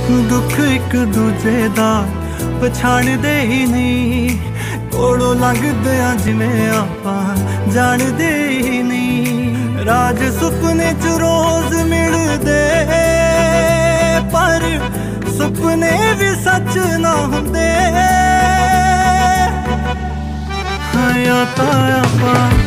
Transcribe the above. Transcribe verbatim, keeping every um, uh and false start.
दुख एक दूजे दा पछाणदे ही नहीं, कोलों लंघदियां जिवें आपां जाणदे ही नहीं। राज सुपने च रोज मिलदे पर सुपने भी सच ना हुंदे। हाँ या तां आपां